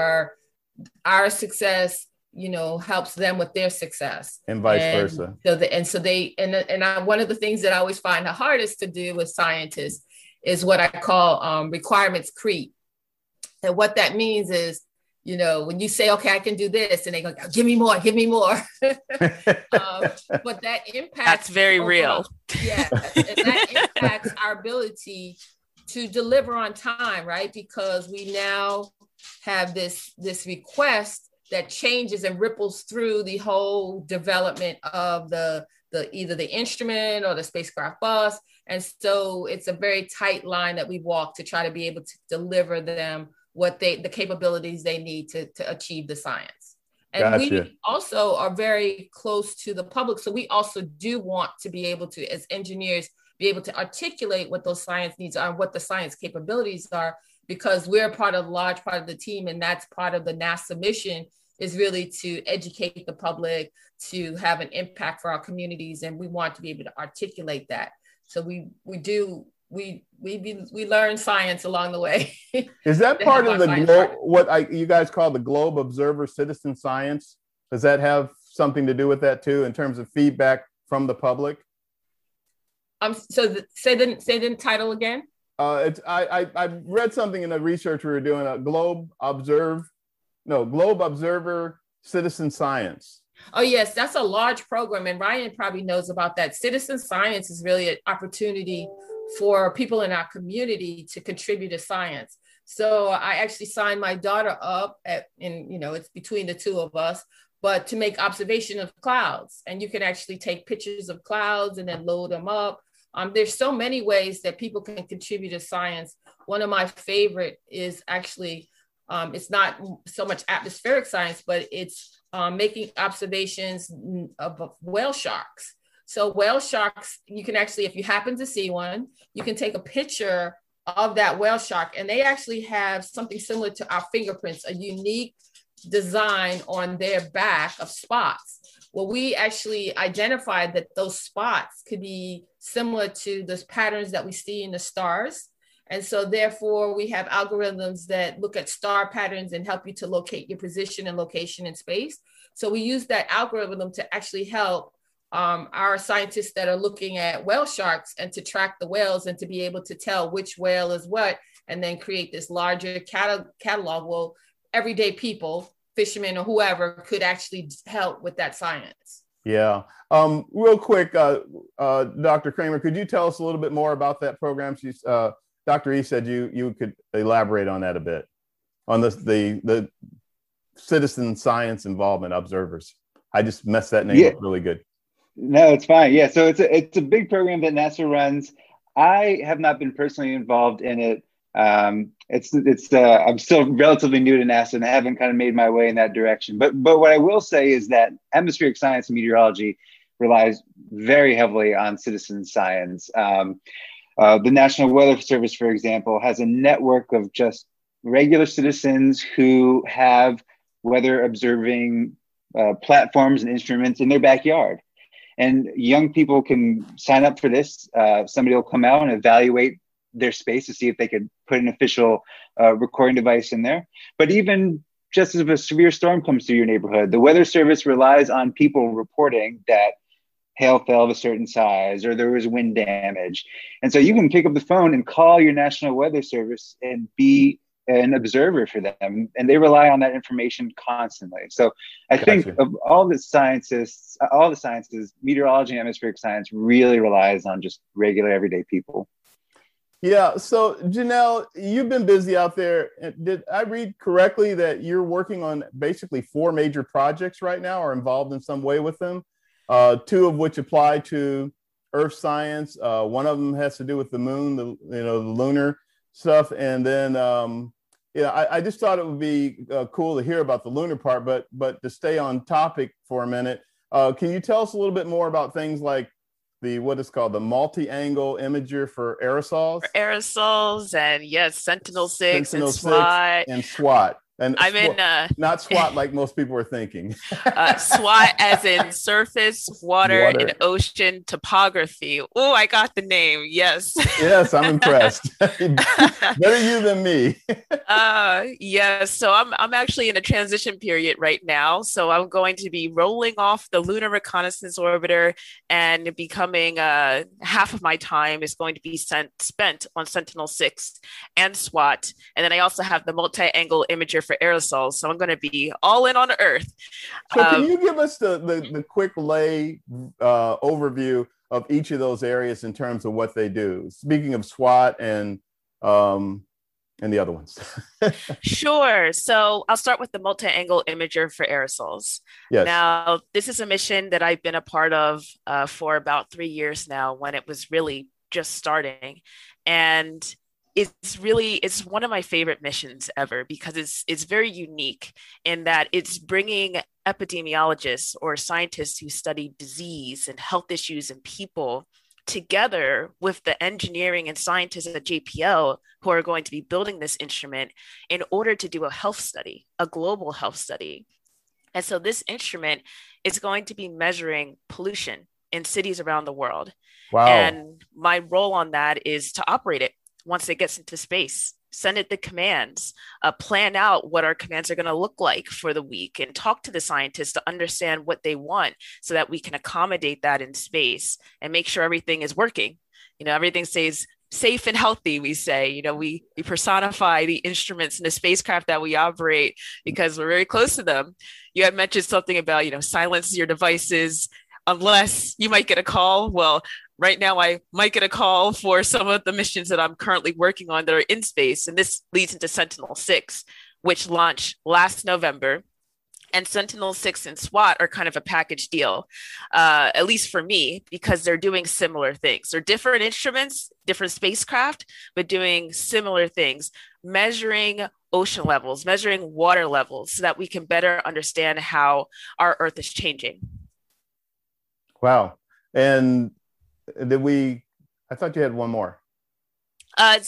our success, helps them with their success, and vice versa. One of the things that I always find the hardest to do with scientists is what I call requirements creep. And what that means is, when you say, okay, I can do this, and they go, give me more. But that impacts. That's very real. Yeah. And that impacts our ability to deliver on time, right? Because we now have this request that changes and ripples through the whole development of the either the instrument or the spacecraft bus. And so it's a very tight line that we walk to try to be able to deliver them the capabilities they need to achieve the science. And Gotcha. We also are very close to the public. So we also do want to be able to, as engineers, be able to articulate what those science needs are, what the science capabilities are, because we're a large part of the team. And that's part of the NASA mission, is really to educate the public, to have an impact for our communities. And we want to be able to articulate that. So we learn science along the way. Is that part of you guys call the Globe Observer Citizen Science? Does that have something to do with that too, in terms of feedback from the public? Say the title again. I read something in the research we were doing, a Globe Observer Citizen Science. Oh, yes, that's a large program. And Ryan probably knows about that. Citizen science is really an opportunity for people in our community to contribute to science. So I actually signed my daughter up it's between the two of us, but to make observation of clouds. And you can actually take pictures of clouds and then load them up. There's so many ways that people can contribute to science. One of my favorite is actually, it's not so much atmospheric science, but it's making observations of whale sharks. So whale sharks, you can actually, if you happen to see one, you can take a picture of that whale shark, and they actually have something similar to our fingerprints, a unique design on their back of spots. Well, we actually identified that those spots could be similar to the patterns that we see in the stars. And so therefore we have algorithms that look at star patterns and help you to locate your position and location in space. So we use that algorithm to actually help our scientists that are looking at whale sharks and to track the whales and to be able to tell which whale is what, and then create this larger catalog. Well, everyday people, fishermen or whoever, could help with that science. Yeah. Real quick, Dr. Kramer, could you tell us a little bit more about that program? Dr. E said you could elaborate on that a bit, on the citizen science involvement observers. I just messed that name up really good. No, it's fine. Yeah, so it's a big program that NASA runs. I have not been personally involved in it. I'm still relatively new to NASA and I haven't kind of made my way in that direction. But what I will say is that atmospheric science and meteorology relies very heavily on citizen science. The National Weather Service, for example, has a network of just regular citizens who have weather observing platforms and instruments in their backyard. And young people can sign up for this. Somebody will come out and evaluate their space to see if they could put an official recording device in there. But even just as if a severe storm comes through your neighborhood, the Weather Service relies on people reporting that hail fell of a certain size or there was wind damage. And so you can pick up the phone and call your National Weather Service and be an observer for them. And they rely on that information constantly. So I think of all the sciences, meteorology and atmospheric science really relies on just regular everyday people. Yeah. So Janelle, you've been busy out there. Did I read correctly that you're working on basically 4 major projects right now or involved in some way with them? 2 of which apply to Earth science. One of them has to do with the moon, the lunar stuff. And then, I just thought it would be cool to hear about the lunar part, but to stay on topic for a minute, can you tell us a little bit more about things like what is called the multi-angle imager for aerosols? For aerosols, and yes, Sentinel-6 and SWAT. And SWAT. And I'm in not SWAT like most people are thinking. SWAT as in surface, water, and ocean topography. Oh, I got the name. Yes. Yes, I'm impressed. Better you than me. Yes. So I'm actually in a transition period right now. So I'm going to be rolling off the Lunar Reconnaissance Orbiter and becoming half of my time is going to be spent on Sentinel-6 and SWAT. And then I also have the multi-angle imager for aerosols. So I'm going to be all in on Earth. So can you give us the quick overview of each of those areas in terms of what they do? Speaking of SWAT and the other ones. Sure. So I'll start with the multi-angle imager for aerosols. Yes. Now, this is a mission that I've been a part of for about 3 years now when it was really just starting. And it's one of my favorite missions ever because it's very unique in that it's bringing epidemiologists or scientists who study disease and health issues in people together with the engineering and scientists at JPL who are going to be building this instrument in order to do a health study, a global health study. And so this instrument is going to be measuring pollution in cities around the world. Wow. And my role on that is to operate it once it gets into space, send it the commands, plan out what our commands are going to look like for the week and talk to the scientists to understand what they want so that we can accommodate that in space and make sure everything is working. Everything stays safe and healthy, we say. We personify the instruments and the spacecraft that we operate because we're very close to them. You had mentioned something about, silence your devices unless you might get a call. Well, right now, I might get a call for some of the missions that I'm currently working on that are in space. And this leads into Sentinel-6, which launched last November. And Sentinel-6 and SWAT are kind of a package deal, at least for me, because they're doing similar things. They're different instruments, different spacecraft, but doing similar things, measuring ocean levels, measuring water levels so that we can better understand how our Earth is changing. Wow. And I thought you had one more. I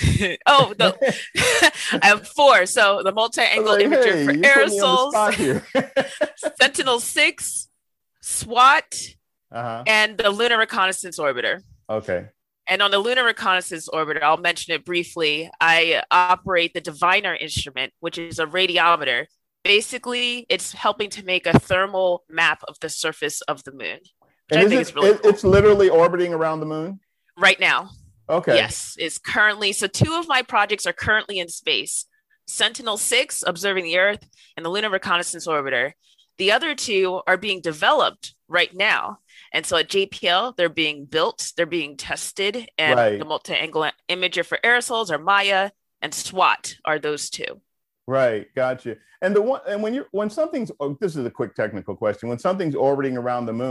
have 4. So the multi-angle imager for aerosols, Sentinel-6, SWAT, and the Lunar Reconnaissance Orbiter. Okay. And on the Lunar Reconnaissance Orbiter, I'll mention it briefly. I operate the Diviner instrument, which is a radiometer. Basically, it's helping to make a thermal map of the surface of the moon. And it's literally orbiting around the moon? Right now. Okay. Yes, it's currently. So 2 of my projects are currently in space. Sentinel-6, observing the Earth, and the Lunar Reconnaissance Orbiter. The other 2 are being developed right now. And so at JPL, they're being built, they're being tested, and the multi-angle imager for aerosols are Maya, and SWAT are those 2. Right, gotcha. And when something's, this is a quick technical question, when something's orbiting around the moon,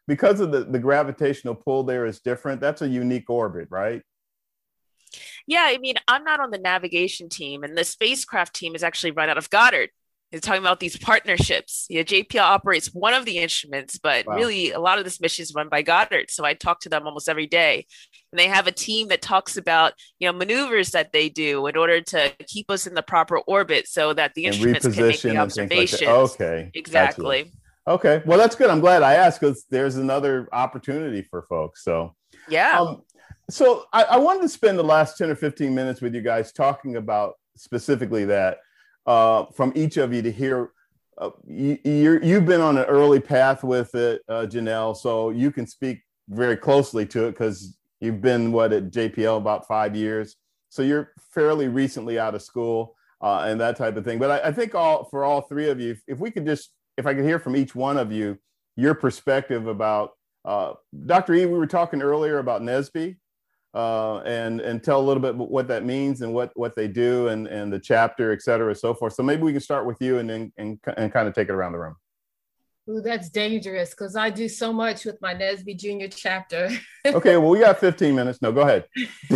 because of the gravitational pull there is different. That's a unique orbit, right? Yeah, I mean, I'm not on the navigation team, and the spacecraft team is actually run out of Goddard. It's talking about these partnerships. JPL operates one of the instruments, but really a lot of this mission is run by Goddard. So I talk to them almost every day. And they have a team that talks about, maneuvers that they do in order to keep us in the proper orbit so that the instruments can make the observations. Like okay. Exactly. Gotcha. Okay. Well, that's good. I'm glad I asked because there's another opportunity for folks. So, yeah. So I wanted to spend the last 10 or 15 minutes with you guys talking about specifically that. From each of you to hear, you've been on an early path with it, Janelle, so you can speak very closely to it because you've been at JPL about 5 years. So you're fairly recently out of school and that type of thing. But I think for all three of you, if I could hear from each one of you, your perspective about, Dr. E, we were talking earlier about NSBE. And tell a little bit what that means and what they do and the chapter, et cetera, so forth. So maybe we can start with you and then kind of take it around the room. Ooh, that's dangerous because I do so much with my NSBE Junior chapter. Okay, well, we got 15 minutes. No, go ahead.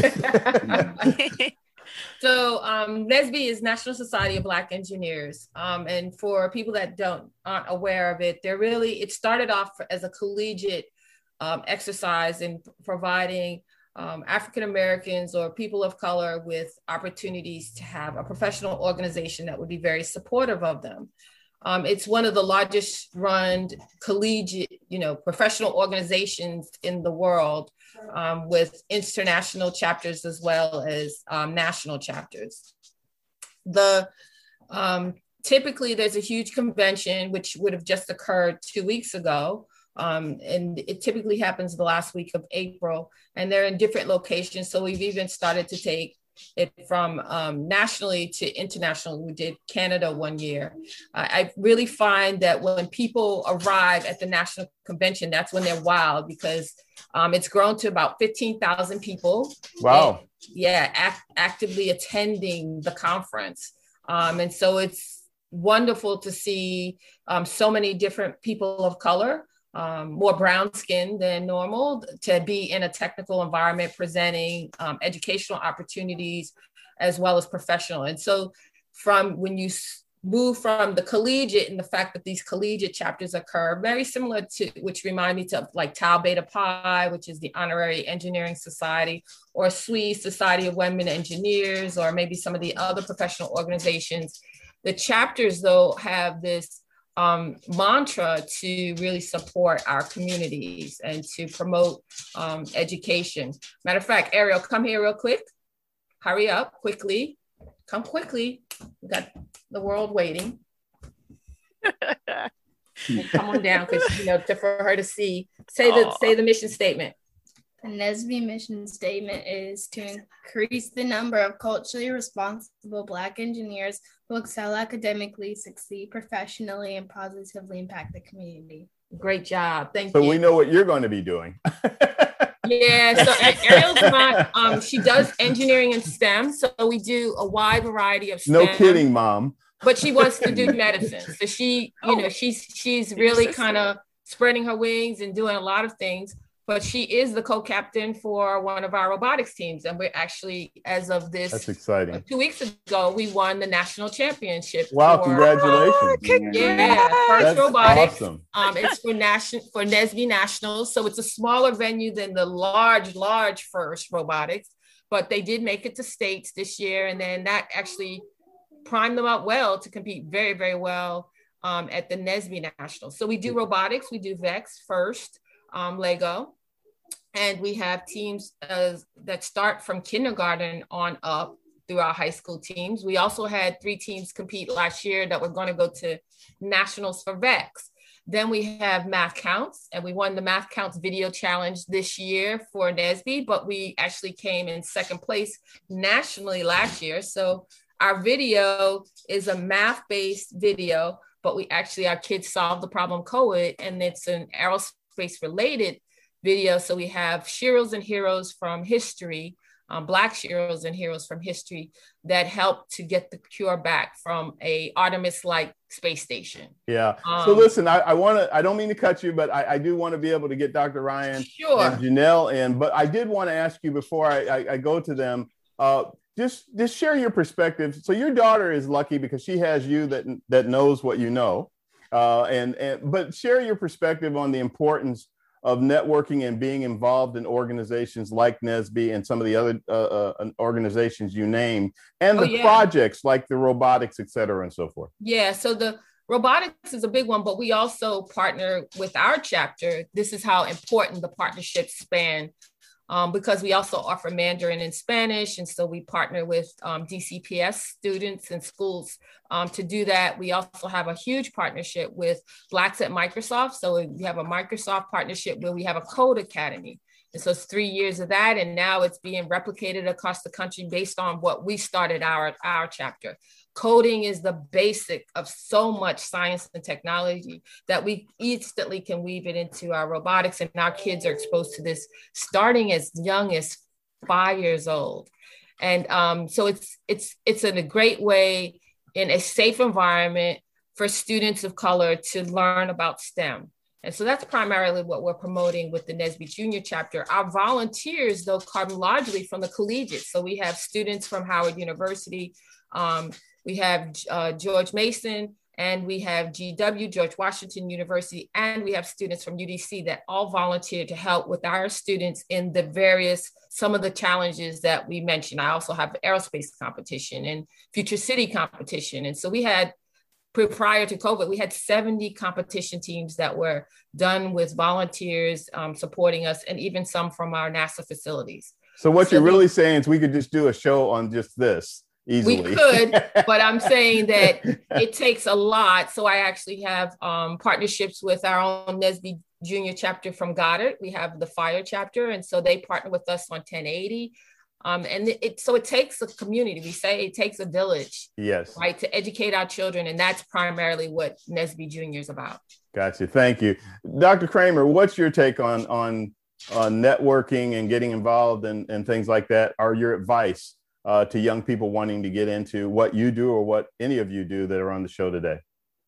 So NSBE is National Society of Black Engineers. And for people that aren't aware of it, it started off as a collegiate exercise in providing African Americans or people of color with opportunities to have a professional organization that would be very supportive of them. It's one of the largest run collegiate, professional organizations in the world with international chapters as well as national chapters. Typically there's a huge convention, which would have just occurred 2 weeks ago. And it typically happens the last week of April, and they're in different locations. So we've even started to take it from nationally to international. We did Canada 1 year. I really find that when people arrive at the national convention, that's when they're wild because it's grown to about 15,000 people. Wow. And, actively attending the conference. And so it's wonderful to see so many different people of color, more brown skin than normal, to be in a technical environment presenting educational opportunities as well as professional. And so from when you move from the collegiate and the fact that these collegiate chapters occur, very similar to, which remind me of like Tau Beta Pi, which is the Honorary Engineering Society, or SWE, Society of Women Engineers, or maybe some of the other professional organizations. The chapters though have this mantra to really support our communities and to promote education. Matter of fact, Ariel, come here real quick. Hurry up, quickly. Come quickly. We got the world waiting. Come on down, because for her to see. Say the mission statement. The NSBE mission statement is to increase the number of culturally responsible Black engineers who excel academically, succeed professionally, and positively impact the community. Great job. Thank you. So we know what you're going to be doing. Yeah, so Ariel's not, she does engineering and STEM. So we do a wide variety of STEM. No kidding, Mom. But she wants to do medicine. So she, she's really kind of spreading her wings and doing a lot of things. But she is the co-captain for one of our robotics teams. And we're actually, as of this, that's exciting. 2 weeks ago, we won the national championship. Wow, congratulations. Yeah, first that's robotics. Awesome. It's for NSBE Nationals. So it's a smaller venue than the large first robotics, but they did make it to states this year. And then that actually primed them up well to compete very, very well at the NSBE Nationals. So we do robotics, we do VEX first, Lego. And we have teams that start from kindergarten on up through our high school teams. We also had 3 teams compete last year that were going to go to nationals for VEX. Then we have Math Counts, and we won the Math Counts video challenge this year for NSBE, but we actually came in second place nationally last year. So our video is a math-based video, but our kids solved the problem COVID, and it's an aerospace related video. So we have Sheroes and Heroes from history, Black heroes and heroes from history that helped to get the cure back from a Artemis-like space station. Yeah. So listen, I don't mean to cut you, but I do want to be able to get Dr. Ryan and Janelle in. But I did want to ask you before I go to them, just share your perspective. So your daughter is lucky because she has you that knows what you know, but share your perspective on the importance of networking and being involved in organizations like NSBE and some of the other organizations you named, and projects like the robotics, et cetera, and so forth. Yeah, so the robotics is a big one, but we also partner with our chapter. This is how important the partnerships span, because we also offer Mandarin and Spanish. And so we partner with DCPS students and schools to do that. We also have a huge partnership with Blacks at Microsoft. So we have a Microsoft partnership where we have a code academy. And so it's 3 years of that. And now it's being replicated across the country based on what we started our chapter. Coding is the basic of so much science and technology that we instantly can weave it into our robotics, and our kids are exposed to this starting as young as 5 years old. And so it's in a great way, in a safe environment for students of color to learn about STEM. And so that's primarily what we're promoting with the NSBE Junior chapter. Our volunteers, though, come largely from the collegiate. So we have students from Howard University, we have George Mason, and we have GW, George Washington University, and we have students from UDC that all volunteer to help with our students in some of the challenges that we mentioned. I also have aerospace competition and future city competition. And so we had, prior to COVID, we had 70 competition teams that were done with volunteers supporting us, and even some from our NASA facilities. So what you're really saying is we could just do a show on just this. Easily. We could, but I'm saying that it takes a lot. So I actually have partnerships with our own NSBE Junior chapter from Goddard. We have the Fire chapter, and so they partner with us on 1080. So it takes a community. We say it takes a village, yes, right, to educate our children, and that's primarily what NSBE Junior is about. Gotcha. Thank you, Dr. Kramer. What's your take on networking and getting involved and things like that? Or your advice to young people wanting to get into what you do or what any of you do that are on the show today?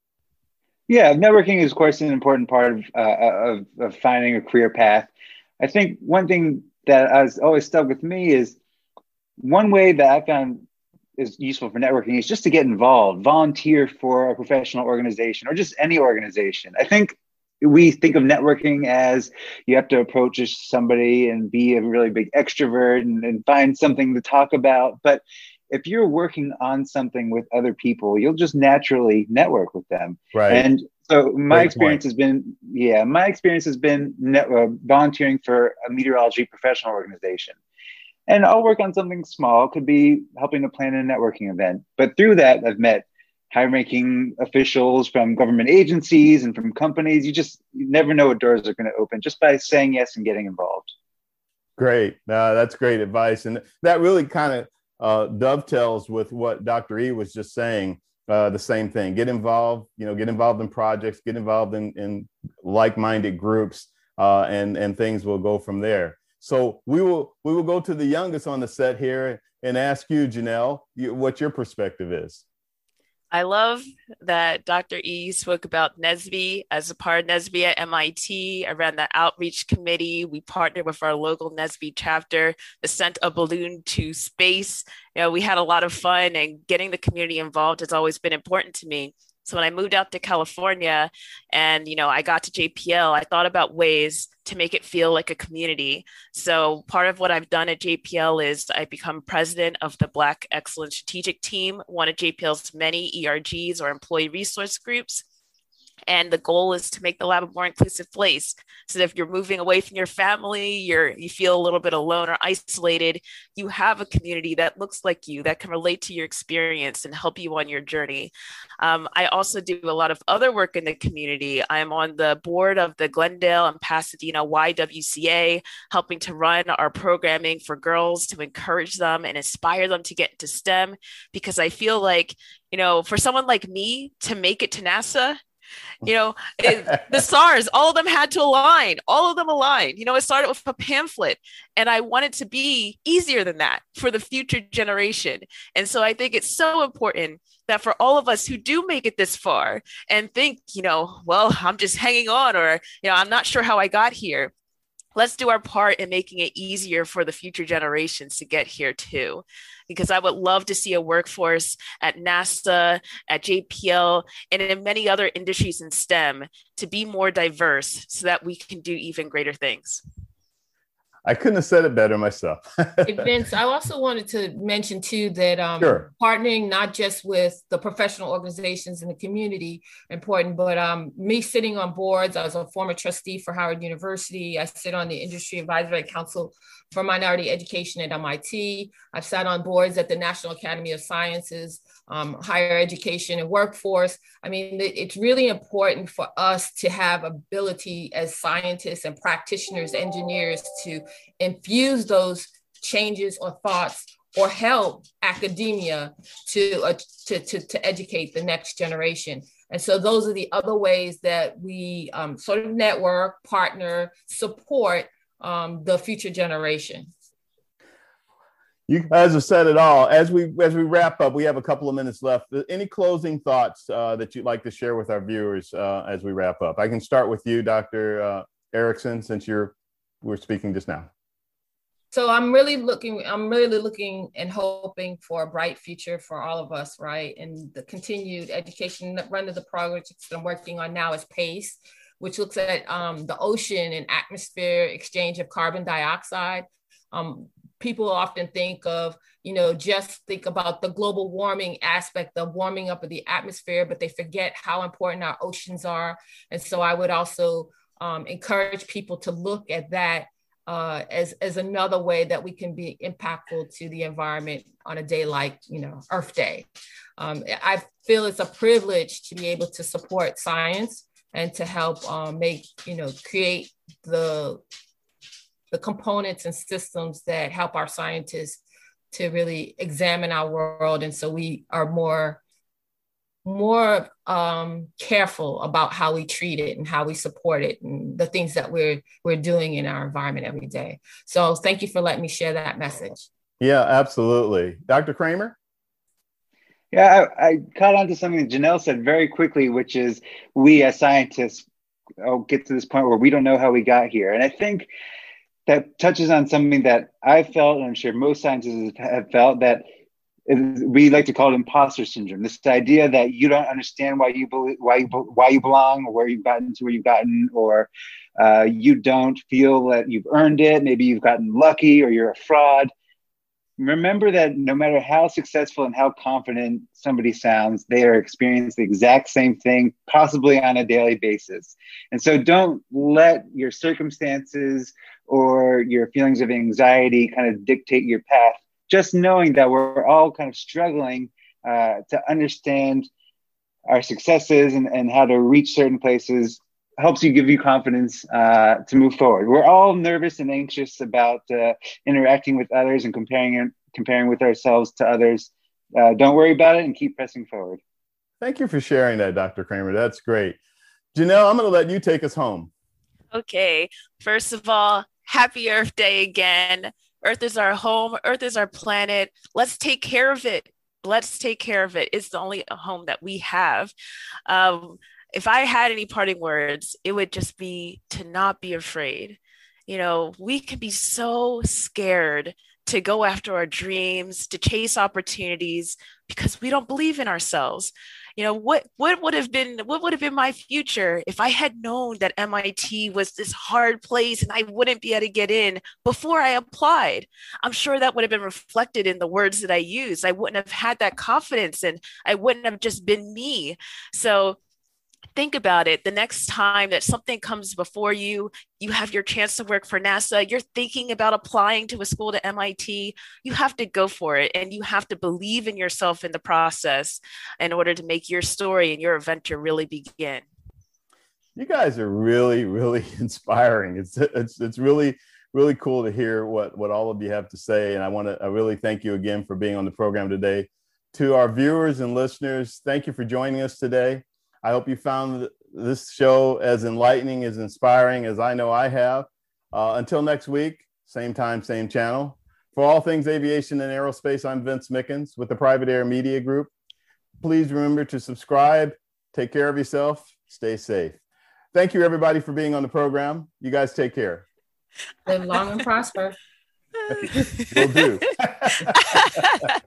Yeah, networking is, of course, an important part of finding a career path. I think one thing that has always stuck with me is one way that I found is useful for networking is just to get involved, volunteer for a professional organization or just any organization. I think we think of networking as you have to approach somebody and be a really big extrovert and find something to talk about. But if you're working on something with other people, you'll just naturally network with them. Right. And so my experience has been volunteering for a meteorology professional organization. And I'll work on something small, could be helping to plan a networking event. But through that, I've met high-ranking officials from government agencies and from companies. You never know what doors are going to open just by saying yes and getting involved. Great. That's great advice. And that really kind of dovetails with what Dr. E was just saying, the same thing. Get involved, get involved in projects, get involved in like-minded groups, and things will go from there. So we will go to the youngest on the set here and ask you, Janelle, what your perspective is. I love that Dr. E spoke about NSBE. As a part of NSBE at MIT, I ran the outreach committee. We partnered with our local NSBE chapter that sent a balloon to space. We had a lot of fun, and getting the community involved has always been important to me. So when I moved out to California and, I got to JPL, I thought about ways to make it feel like a community. So part of what I've done at JPL is I've become president of the Black Excellence Strategic Team, one of JPL's many ERGs or employee resource groups. And the goal is to make the lab a more inclusive place. So that if you're moving away from your family, you feel a little bit alone or isolated, you have a community that looks like you, that can relate to your experience and help you on your journey. I also do a lot of other work in the community. I'm on the board of the Glendale and Pasadena YWCA, helping to run our programming for girls to encourage them and inspire them to get into STEM, because I feel like, for someone like me to make it to NASA, The SARS, all of them had to align, all of them aligned. It started with a pamphlet, and I want it to be easier than that for the future generation. And so I think it's so important that for all of us who do make it this far and think, well, I'm just hanging on, or, I'm not sure how I got here. Let's do our part in making it easier for the future generations to get here too. Because I would love to see a workforce at NASA, at JPL, and in many other industries in STEM to be more diverse so that we can do even greater things. I couldn't have said it better myself. Hey, Vince, I also wanted to mention too that Sure. Partnering not just with the professional organizations in the community important, but me sitting on boards. I was a former trustee for Howard University. I sit on the Industry Advisory Council for Minority Education at MIT. I've sat on boards at the National Academy of Sciences, Higher Education and Workforce. I mean, it's really important for us to have ability as scientists and practitioners, engineers, to infuse those changes or thoughts or help academia to educate the next generation. And so those are the other ways that we sort of network, partner, support the future generation. You guys have said it all. As we wrap up, we have a couple of minutes left. Any closing thoughts that you'd like to share with our viewers as we wrap up? I can start with you, Dr. Erickson, since we're speaking just now. So I'm really looking and hoping for a bright future for all of us, right? And the continued education. One of the projects that I'm working on now is PACE, which looks at the ocean and atmosphere exchange of carbon dioxide. People often think of, just think about the global warming aspect, the warming up of the atmosphere, but they forget how important our oceans are. And so I would also encourage people to look at that as another way that we can be impactful to the environment on a day like, Earth Day. I feel it's a privilege to be able to support science and to help create the components and systems that help our scientists to really examine our world. And so we are more careful about how we treat it and how we support it and the things that we're doing in our environment every day. So thank you for letting me share that message. Yeah, absolutely. Dr. Kramer? Yeah, I caught on to something that Janelle said very quickly, which is we as scientists get to this point where we don't know how we got here. And I think that touches on something that I felt, and I'm sure most scientists have felt, that we like to call it imposter syndrome. This idea that you don't understand why you belong, or where you've gotten to where you've gotten, or you don't feel that you've earned it. Maybe you've gotten lucky, or you're a fraud. Remember that no matter how successful and how confident somebody sounds, they are experiencing the exact same thing, possibly on a daily basis. And so don't let your circumstances or your feelings of anxiety kind of dictate your path. Just knowing that we're all kind of struggling to understand our successes and how to reach certain places helps give you confidence to move forward. We're all nervous and anxious about interacting with others and comparing with ourselves to others. Don't worry about it and keep pressing forward. Thank you for sharing that, Dr. Kramer. That's great. Janelle, I'm going to let you take us home. Okay. First of all, happy Earth Day again. Earth is our home. Earth is our planet. Let's take care of it. Let's take care of it. It's the only home that we have. If I had any parting words, it would just be to not be afraid. We can be so scared to go after our dreams, to chase opportunities because we don't believe in ourselves. What would have been my future if I had known that MIT was this hard place and I wouldn't be able to get in before I applied? I'm sure that would have been reflected in the words that I used. I wouldn't have had that confidence and I wouldn't have just been me. So think about it. The next time that something comes before you, you have your chance to work for NASA, you're thinking about applying to a school to MIT, you have to go for it. And you have to believe in yourself in the process in order to make your story and your adventure really begin. You guys are really, really inspiring. It's really, really cool to hear what all of you have to say. And I really thank you again for being on the program today. To our viewers and listeners, thank you for joining us today. I hope you found this show as enlightening, as inspiring as I know I have. Until next week, same time, same channel. For all things aviation and aerospace, I'm Vince Mickens with the Private Air Media Group. Please remember to subscribe, take care of yourself, stay safe. Thank you, everybody, for being on the program. You guys take care. Live long and prosper. Will do.